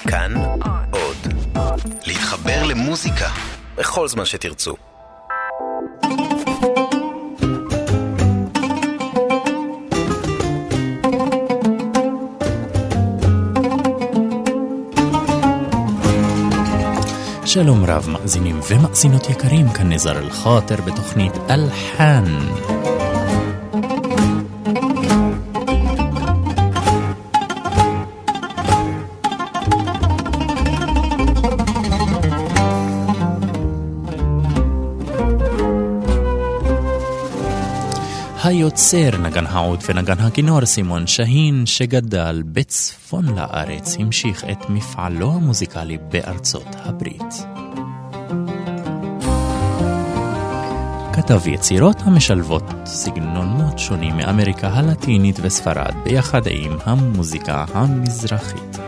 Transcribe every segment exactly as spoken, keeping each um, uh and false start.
כאן עוד. להתחבר למוזיקה בכל זמן שתרצו. שלום רב מאזינים ומאזינות יקרים, כאן נזר אל-חאטר בתוכנית אלחן. היוצר נגן העוד ונגן הכינור סימון שהין, שגדל בצפון לארץ, המשיך את מפעלו המוזיקלי בארצות הברית. כתב יצירות המשלבות סגנונות שונים מאמריקה הלטינית וספרד ביחד עם המוזיקה המזרחית.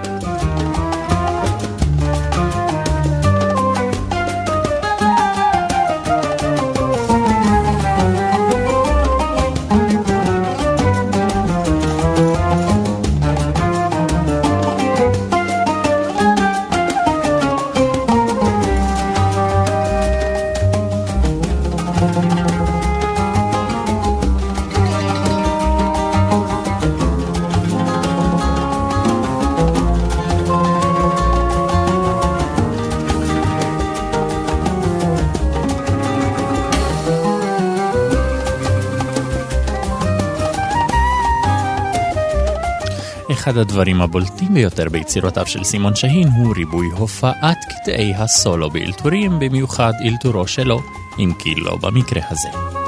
אחד הדברים הבולטים ביותר ביצירותיו של סימון שהין הוא ריבוי הופעת קטעי הסולו באלתורים, במיוחד אלתורו שלו, אם כי לא במקרה הזה.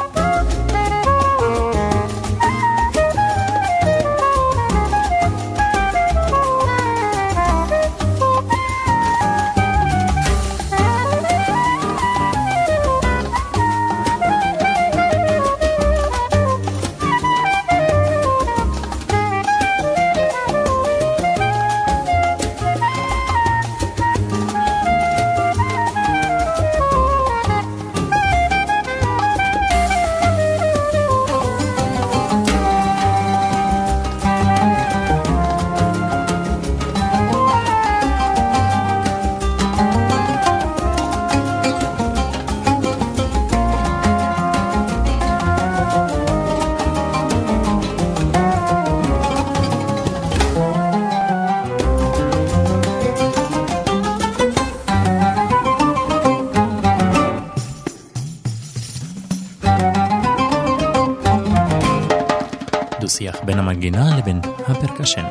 שיח בין המנגינה לבין הפרקשן.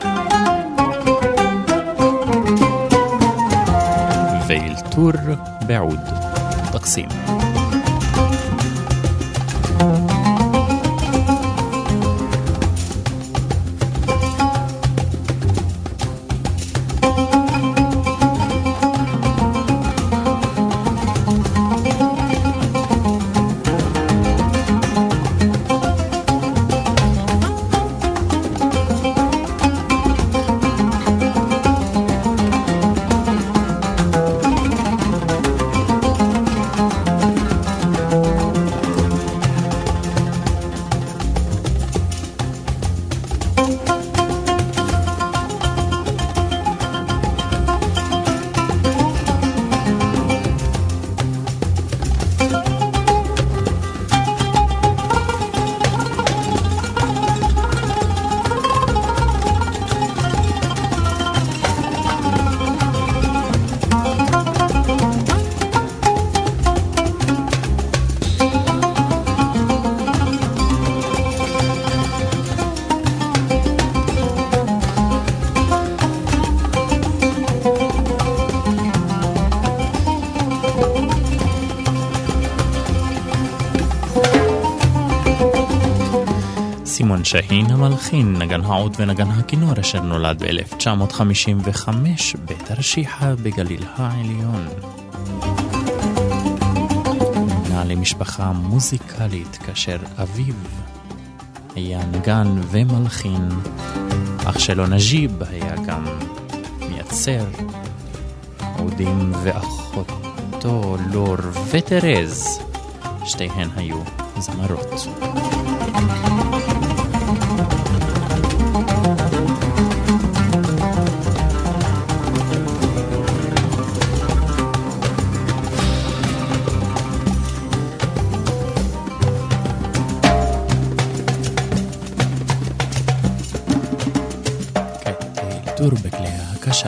ואלתור בעוד תקסים. סימון שהין המלחין, נגן העוד ונגן הכינור, אשר נולד ב-אלף תשע מאות חמישים וחמש בתרשיחא בגליל העליון. נע למשפחה מוזיקלית, כאשר אביו היה נגן ומלחין, אח שלו נג'יב היה גם מייצר עודים, ואחותו לור וטרז, שתיהן היו זמרות. אלתור בכלי ההקשה.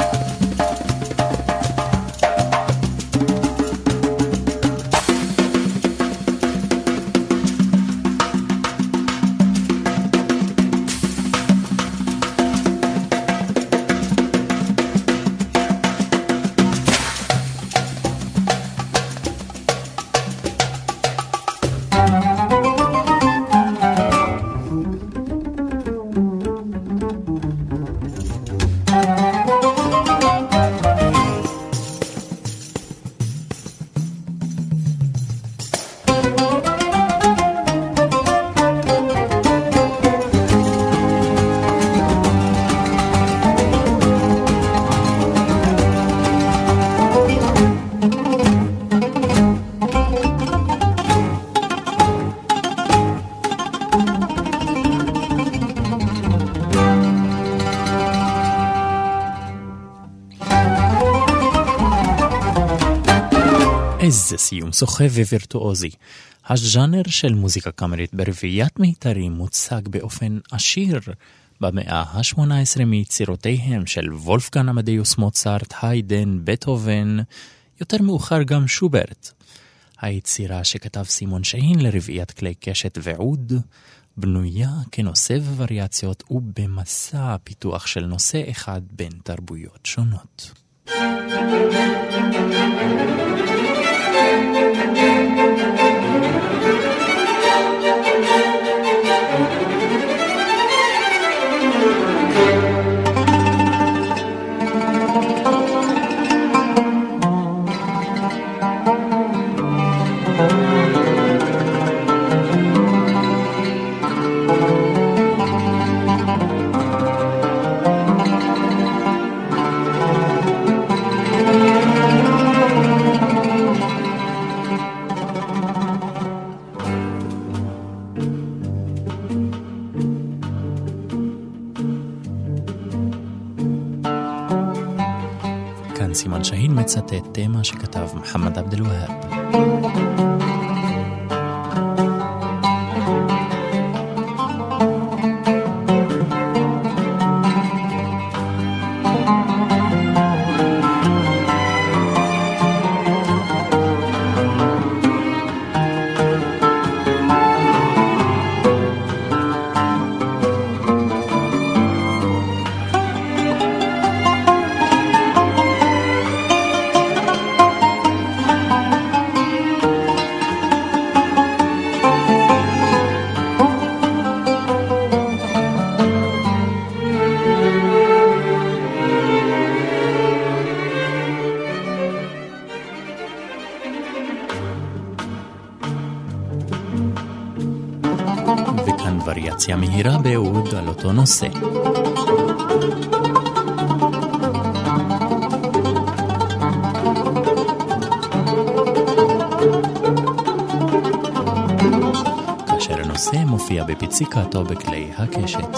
איזה סיום סוחב ווירטואוזי. הז'אנר של מוזיקה קאמרית ברביעיית מיתרים מוצג באופן עשיר במאה ה-שמונה עשרה מיצירותיהם של וולפגן אמדאוס מוצרט, היידן, בטהובן, יותר מאוחר גם שוברט. היצירה שכתב סימון שהין לרביעיית כלי קשת ועוד בנויה כנושא ווריאציות ובמסע פיתוח של נושא אחד בין תרבויות שונות. סימן שהין מצטט תמה שכתב מחמד עבד אל-והאב. וריאציה מהירה בעוד על אותו נושא. כאשר הנושא מופיע בפיציקתו בכלי הקשת.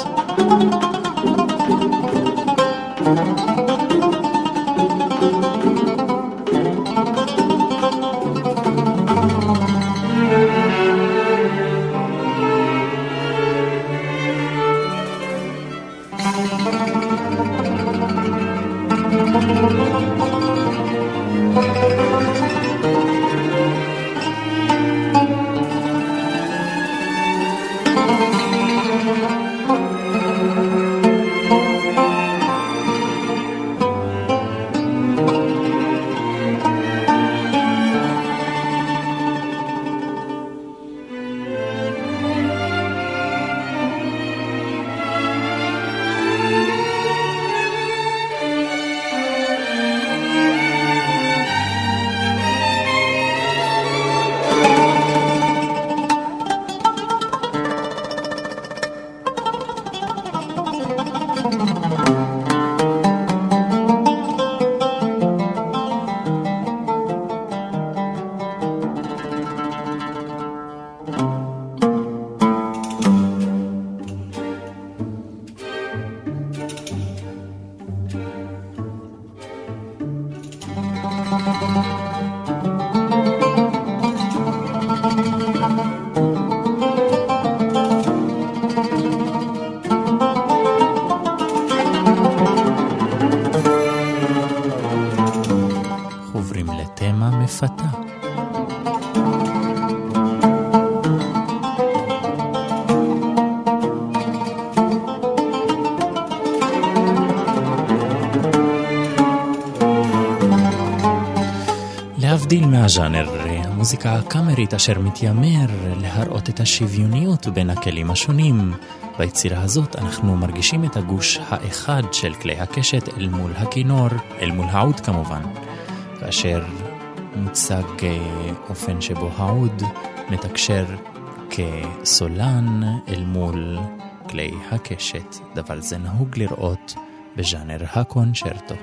להבדיל מהז'אנר המוזיקה הקאמרית אשר מתיימר להראות את השוויוניות בין הכלים השונים. ביצירה הזאת אנחנו מרגישים את הגוש האחד של כלי הקשת אל מול הכינור, אל מול העוד כמובן, כאשר מוצג אופן שבו העוד מתקשר כסולן אל מול כלי הקשת. דבר זה נהוג לראות בז'אנר הקונצ'רטו.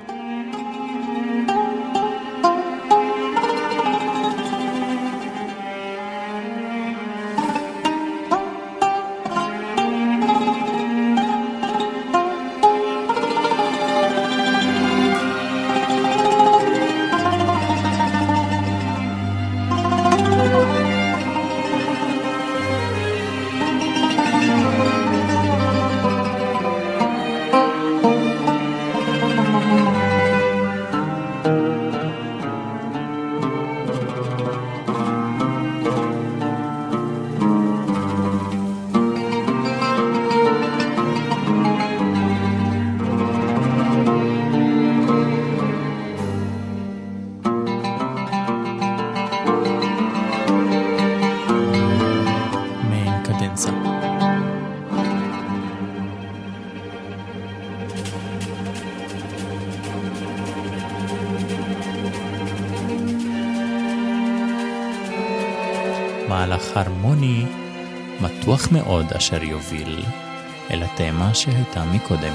מהלך הרמוני מתוח מאוד אשר יוביל אל התמה שהייתה מקודם.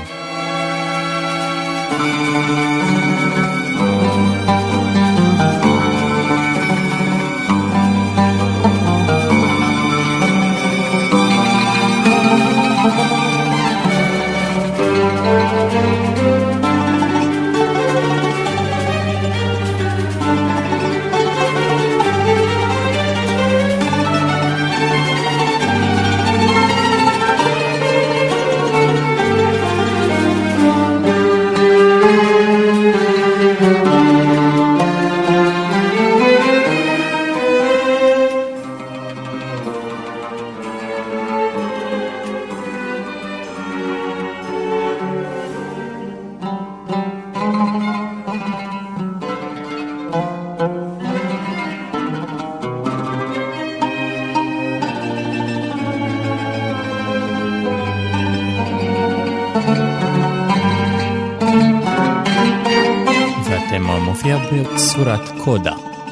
מופיע בצורת קודה.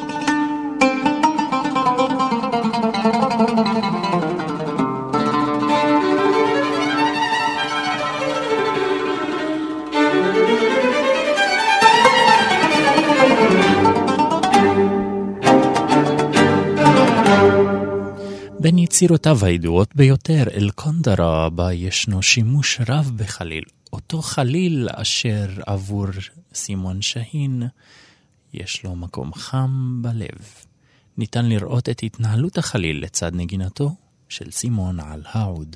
בין יצירותיו הידועות ביותר אל קונדרה בה ישנו שימוש רב בחליל. אותו חליל אשר עבור סימון שהין יש לו מקום חם בלב. ניתן לראות את התנהלות החליל לצד נגינתו של סימון על העוד.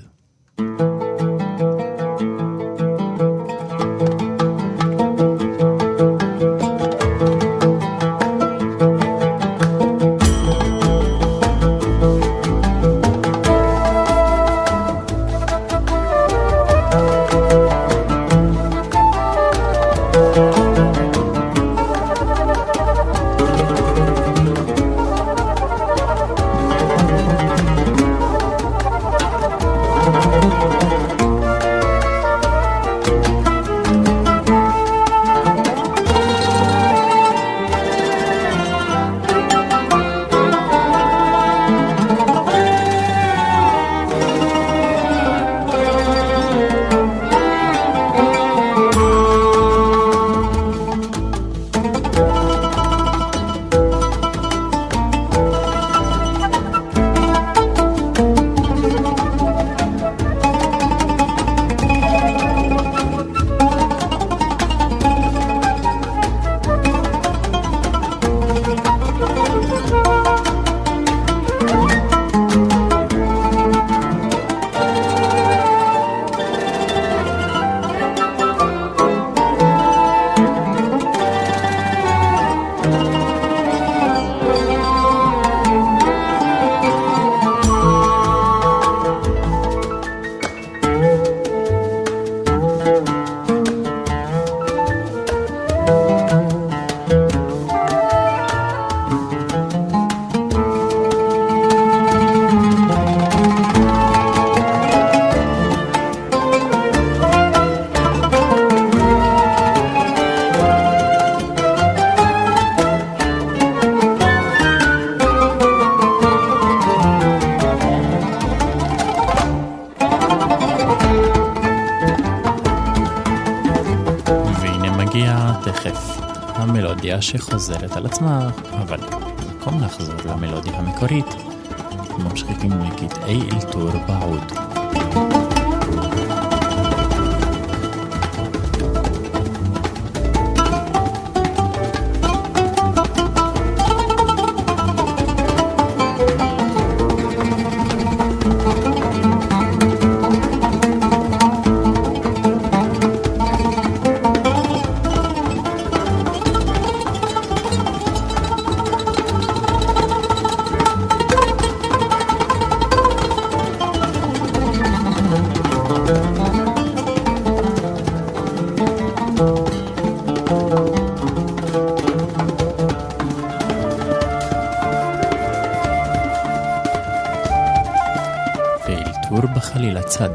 נשמיע תכף המלודיה שחוזרת על עצמה, אבל במקום לחזור למלודיה המקורית, ממשיכים לקטעי אלתור בעוד. בחליל הצד.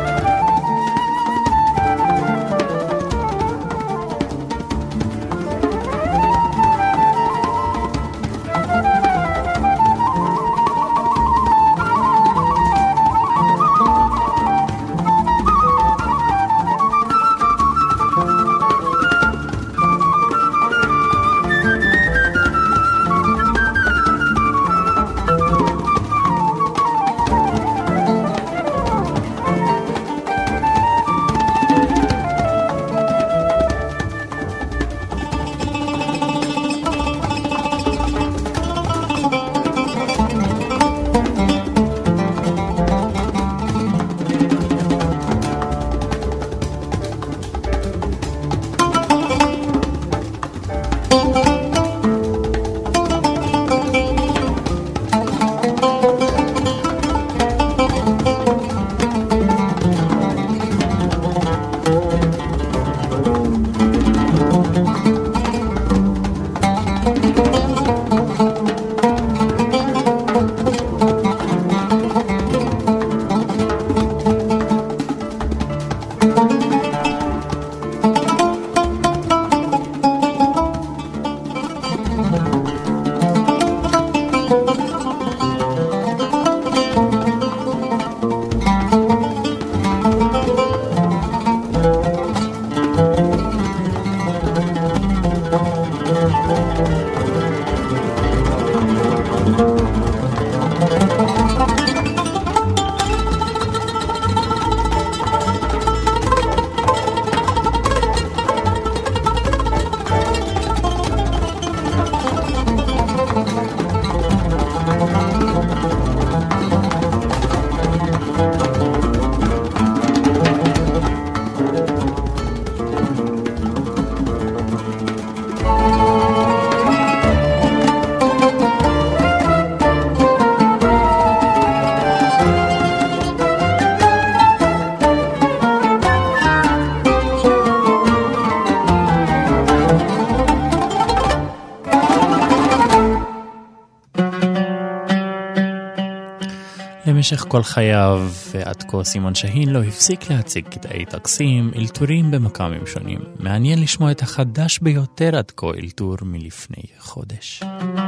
במשך כל חייו ועד כה סימון שהין לא הפסיק להציג קטעי טקסים, אלתורים במקאמים שונים. מעניין לשמוע את החדש ביותר עד כה, אלתור מלפני חודש.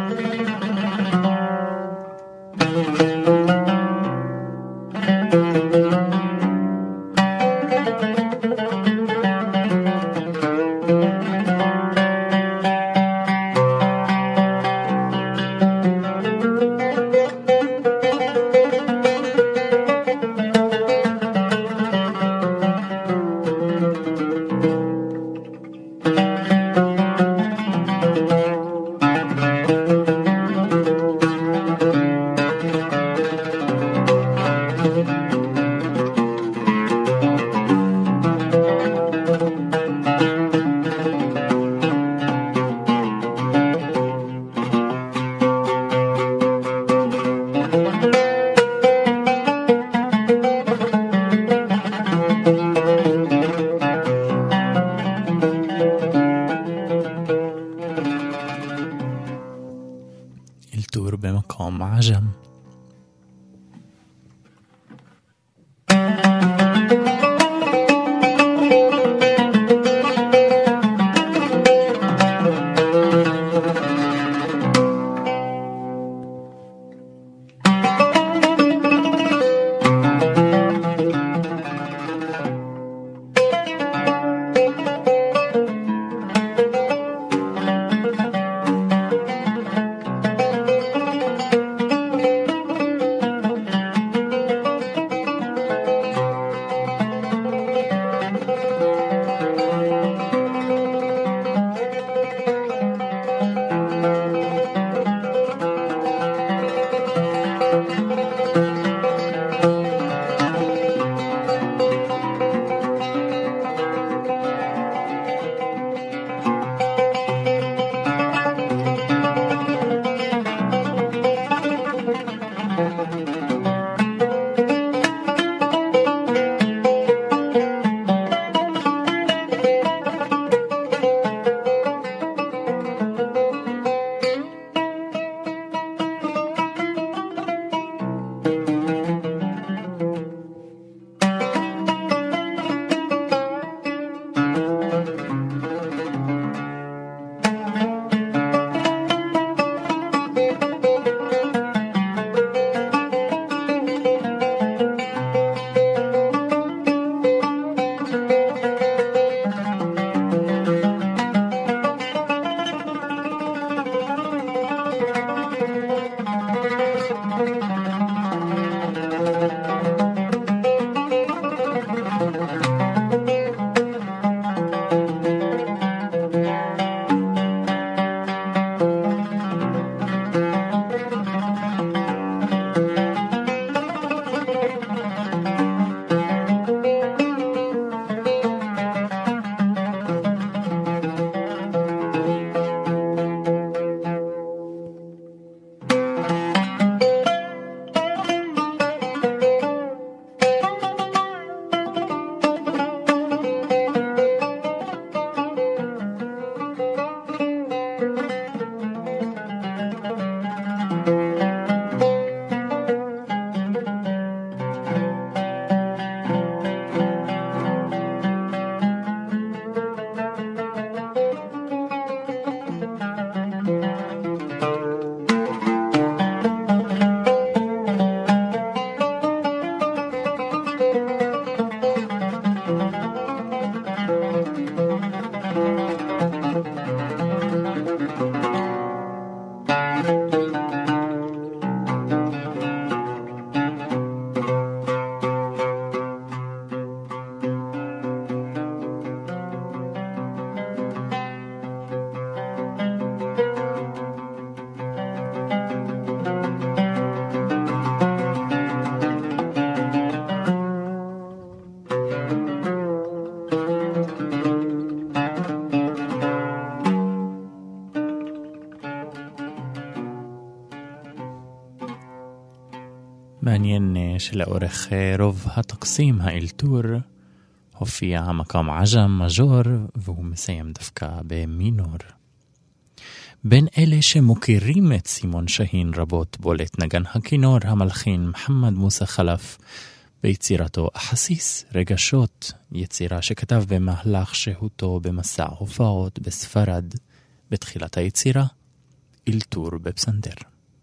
במקום עג'ם. מעניין שלאורך רוב הטקסים, האלתור, הופיע המקום עג'ם מז'ור, והוא מסיים דווקא במינור. בין אלה שמוכירים את סימון שהין רבות בולט נגן הכינור המלחין מחמד מוסא חלף ביצירתו אחסיס רגשות, יצירה שכתב במהלך שהותו במסע הופעות בספרד בתחילת היצירה, אלתור בפסנתר.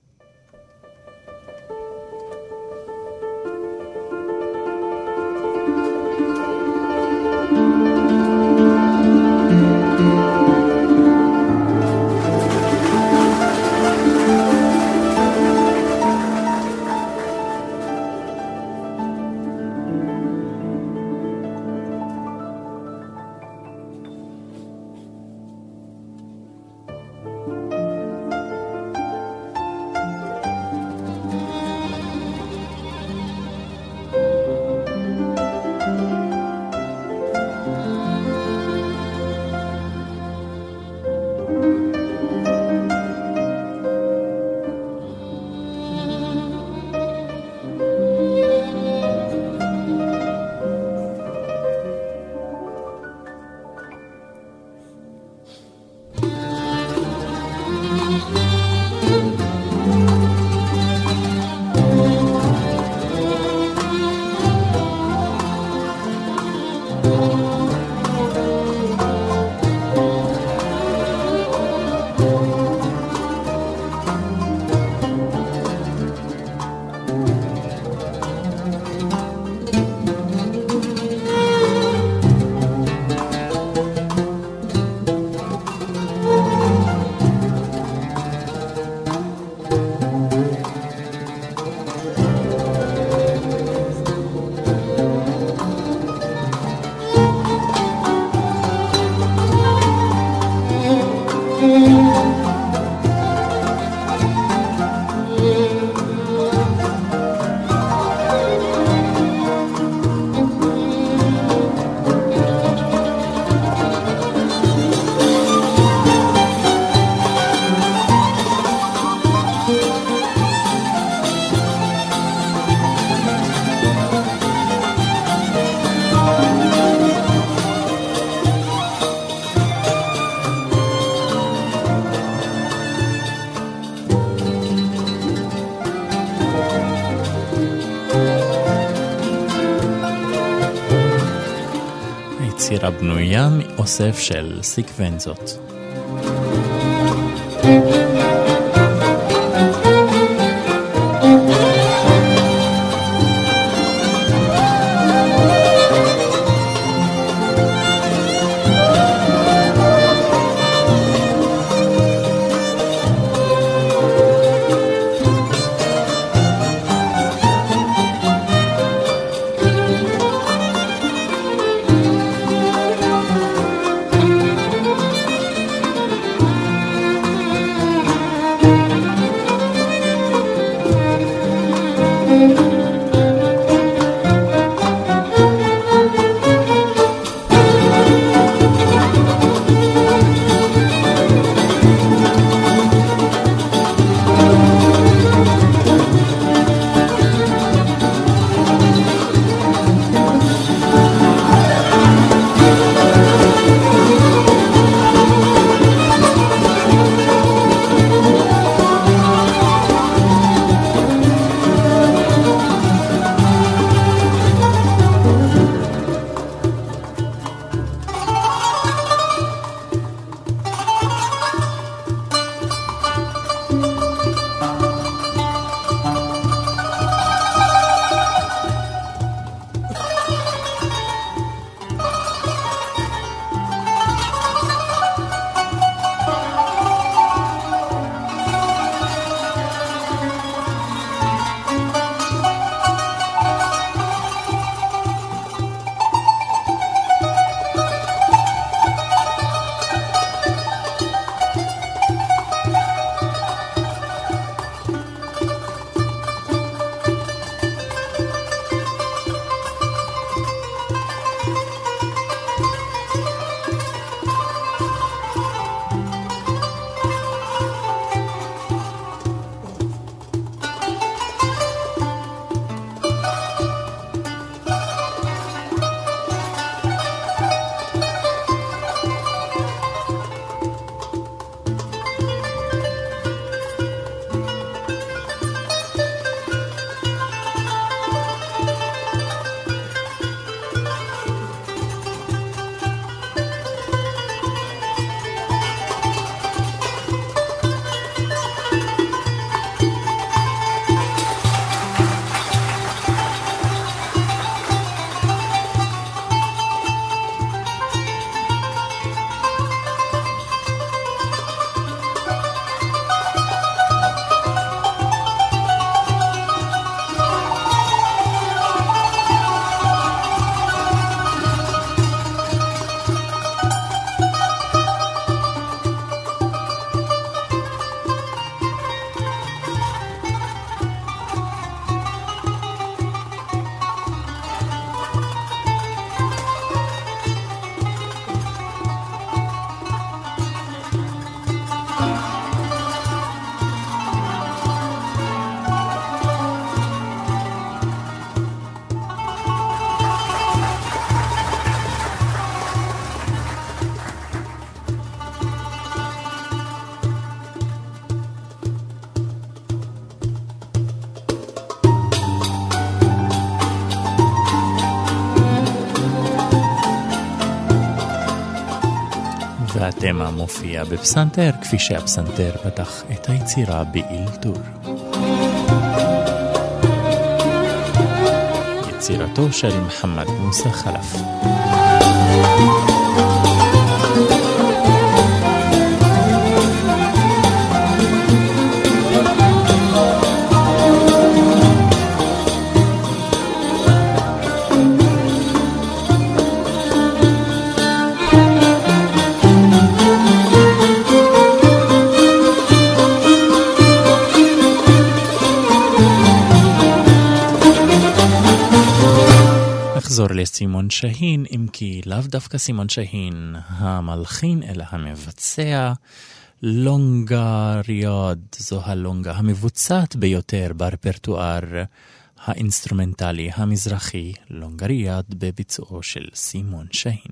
יצירה בנויה מאוסף של סיקוונזות. התמה מופיע בפסנתר, כפי שהפסנתר פתח את היצירה באילתור. יצירתו של מחמד מוסא חלף. נחזור לסימון שהין, אם כי לאו דווקא סימון שהין המלחין, אלא המבצע. לונגה ריאד, זו הלונגה המבוצעת ביותר ברפרטואר האינסטרומנטלי המזרחי, לונגה ריאד בביצועו של סימון שהין.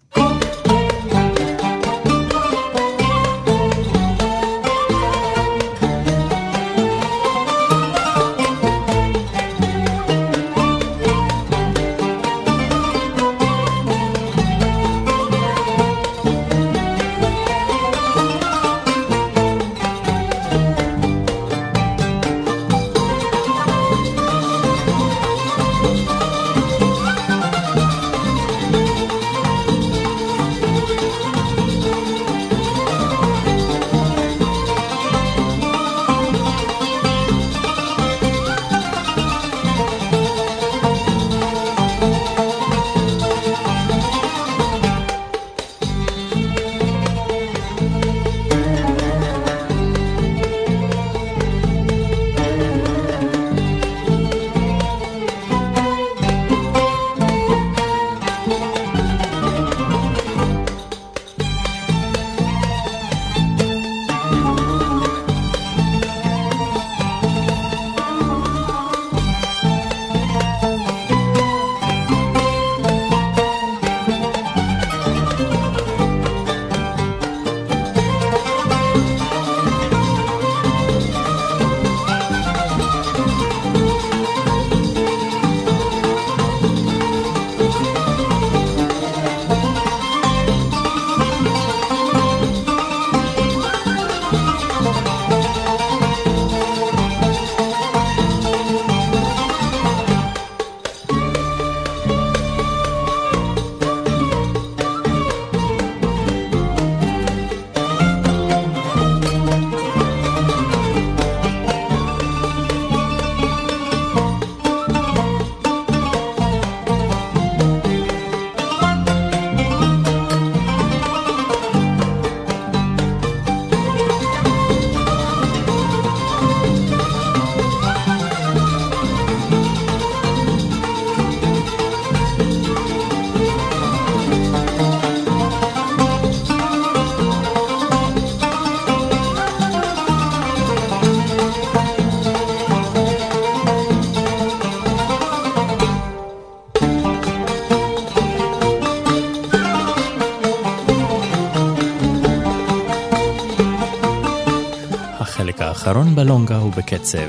האחרון בלונגה הוא בקצב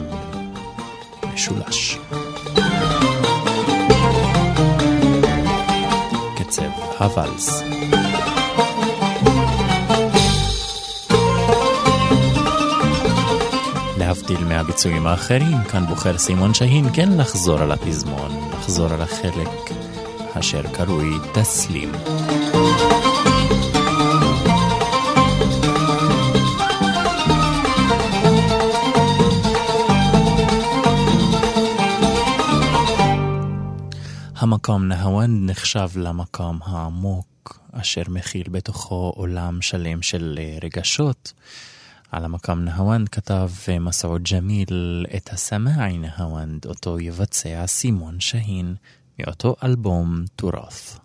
משולש. קצב הוואלס. להבדיל מהביצועים האחרים, כאן בוחר סימון שהין כן לחזור על הפזמון, לחזור על החלק אשר קרוי תסלים. המקום נהוונד נחשב למקום העמוק אשר מכיל בתוכו עולם שלם של רגשות. על המקום נהוונד כתב מסעוד ג'מיל את הסמאעי נהוונד, אותו יבצע סימון שהין מאותו אלבום תורת.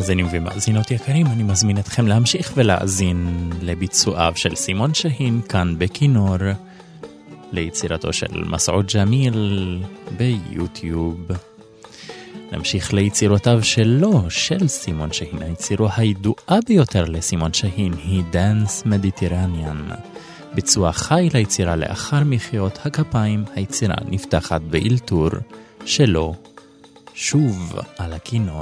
מאזינים ומאזינות יקרים, אני מזמין אתכם להמשיך ולהאזין לביצועיו של סימון שהין כאן בכינור, ליצירתו של מסעוד ג'מיל ביוטיוב. נמשיך ליצירותיו שלו, של סימון שהין. היצירו הידועה ביותר לסימון שהין היא דנס מדיטרניאן. ביצוע חי ליצירה לאחר מחיאות הכפיים. היצירה נפתחת באלתור שלו, שוב על הכינור.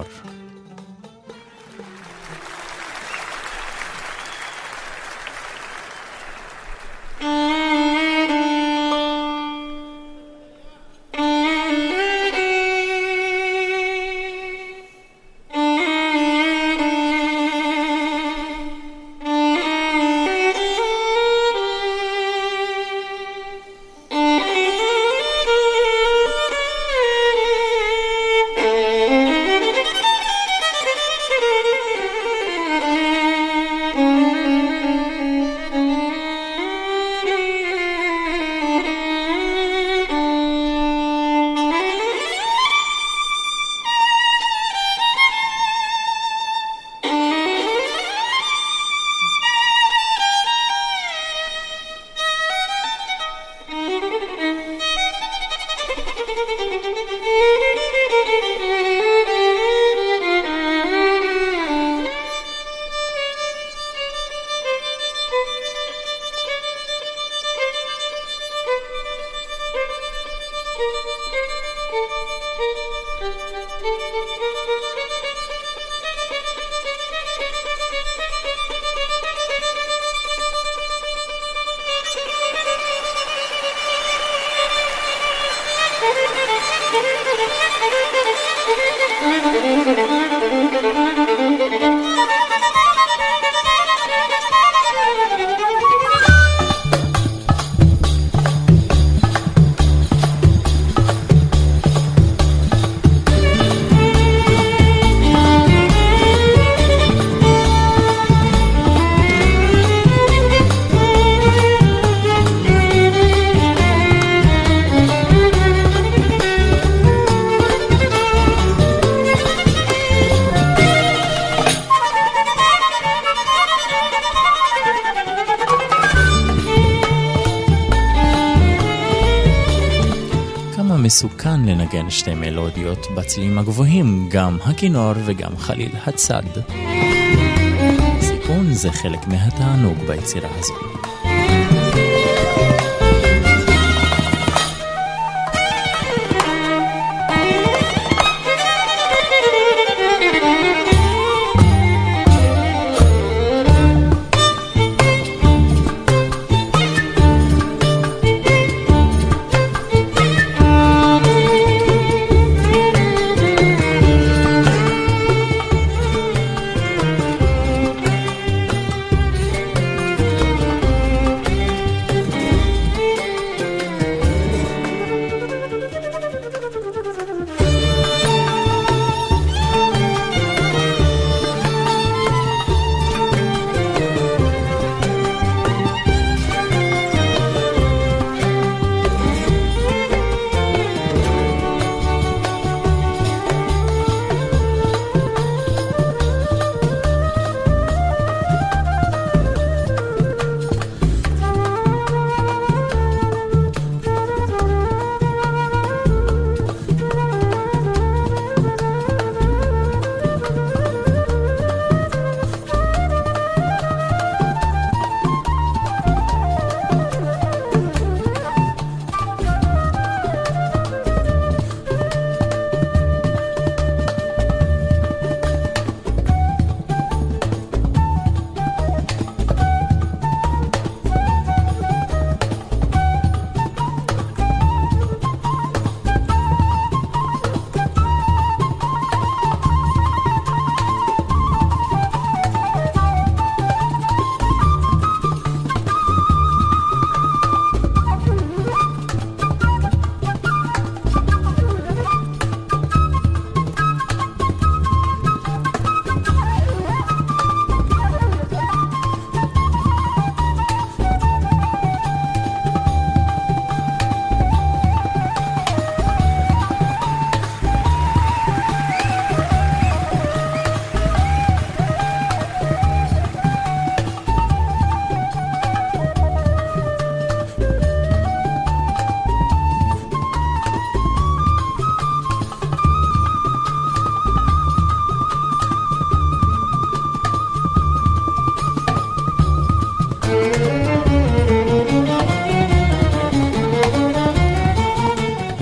מסוכן לנגן שתי מלודיות בצלילים הגבוהים, גם הכינור וגם חליל הצד. סיכון זה חלק מהתענוג ביצירה הזו.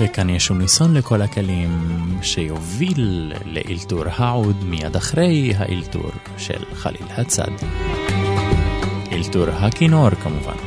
וכאן יש ניסון לכל הכלים שיוביל לאלתור העוד מיד אחרי האלתור של חליל הצד. אלתור הכינור כמובן.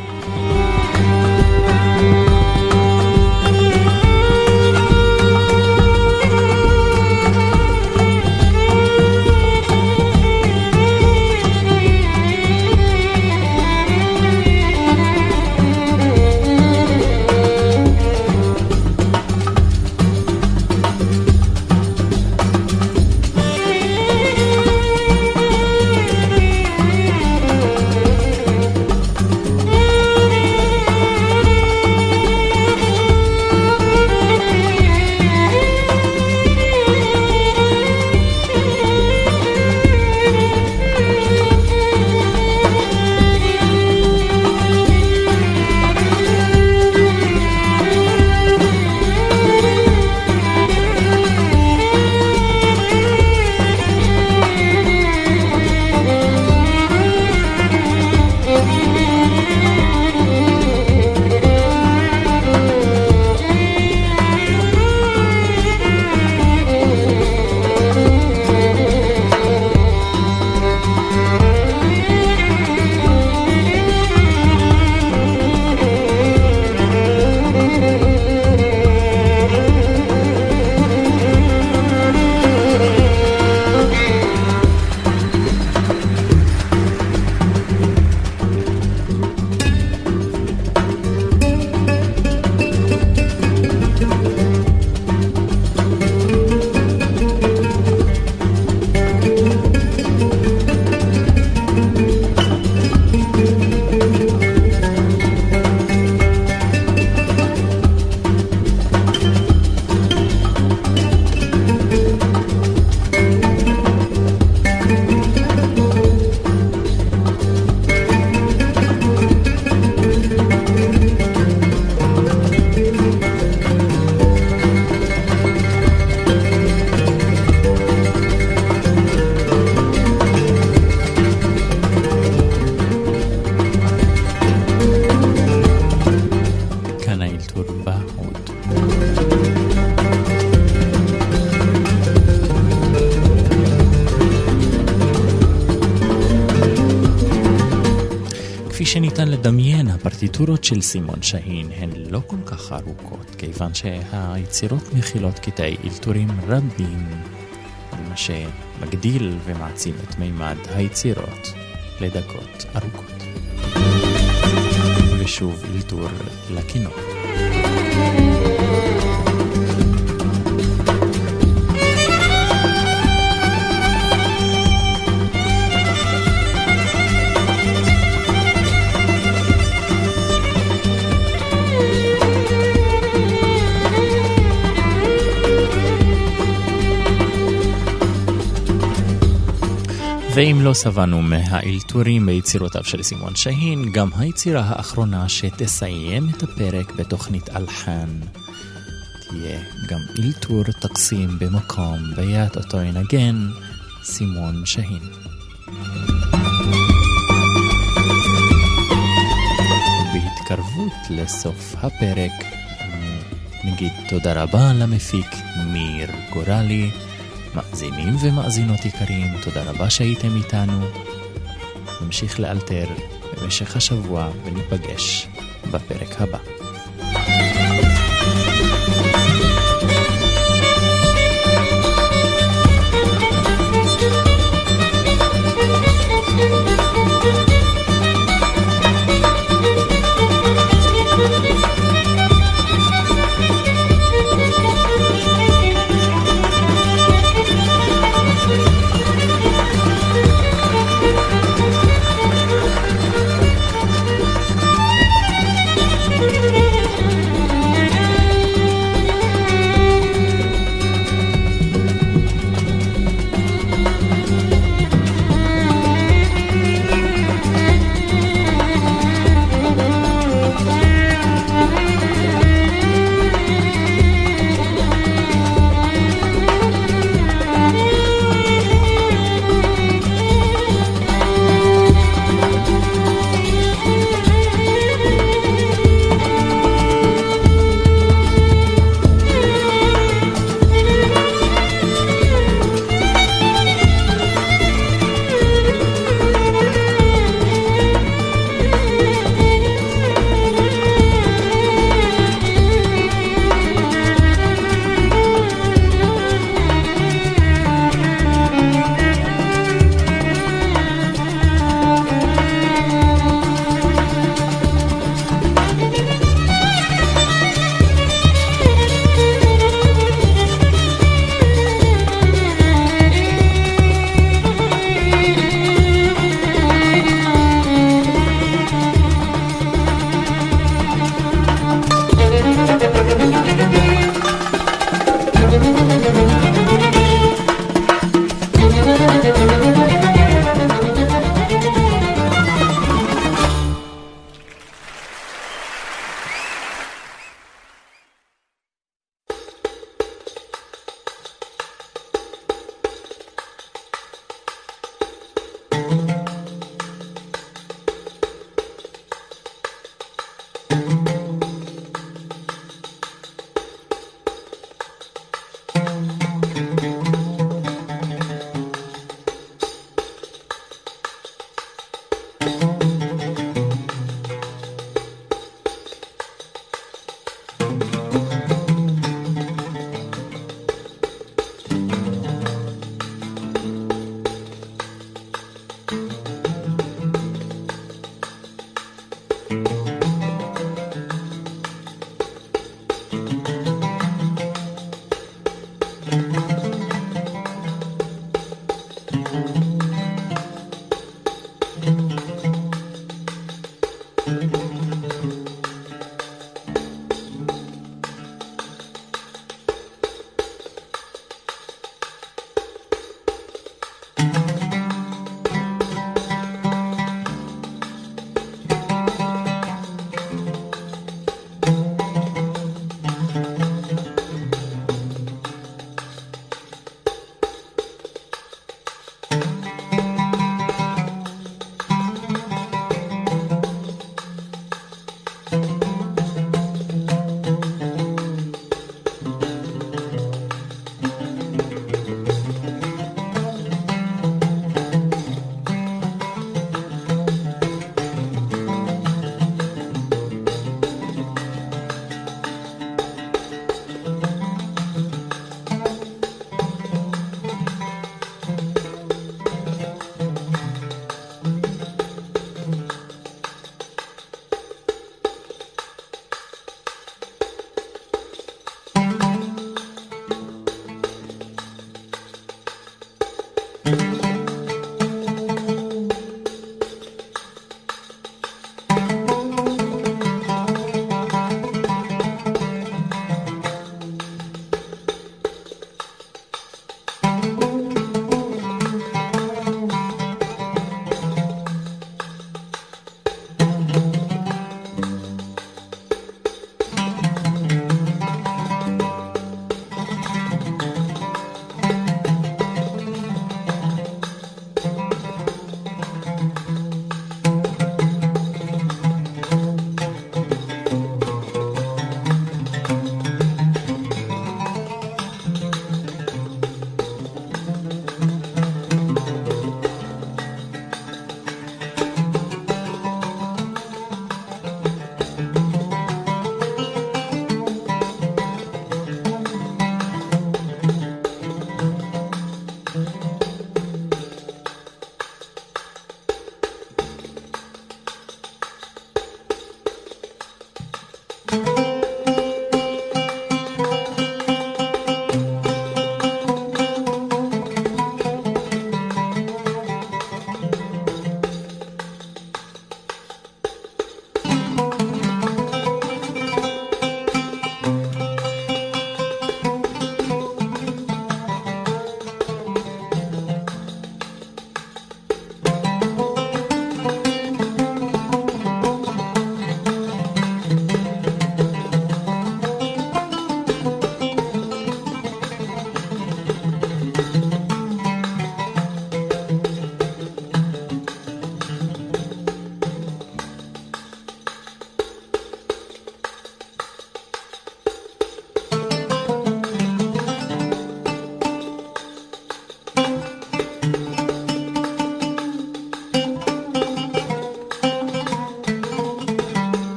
שניתן לדמיין, הפרטיטורות של סימון שהין הן לא כל כך ארוכות, כיוון שהיצירות מכילות קטעי אלתורים רבים, מה שמגדיל ומעצים את מימד היצירות לדקות ארוכות. ושוב אלתור לכינור. ואם לא סבנו מהאלתורים ביצירותיו של סימון שהין, גם היצירה האחרונה שתסיים את הפרק בתוכנית אלחן תהיה גם אלתור תקסים במקום ביד אותו ינגן סימון שהין. בהתקרבות לסוף הפרק נגיד תודה רבה למפיק ניר גורלי. מאזינים ומאזינות יקרים, תודה רבה שהייתם איתנו. נמשיך לאלתר במשך השבוע וניפגש בפרק הבא.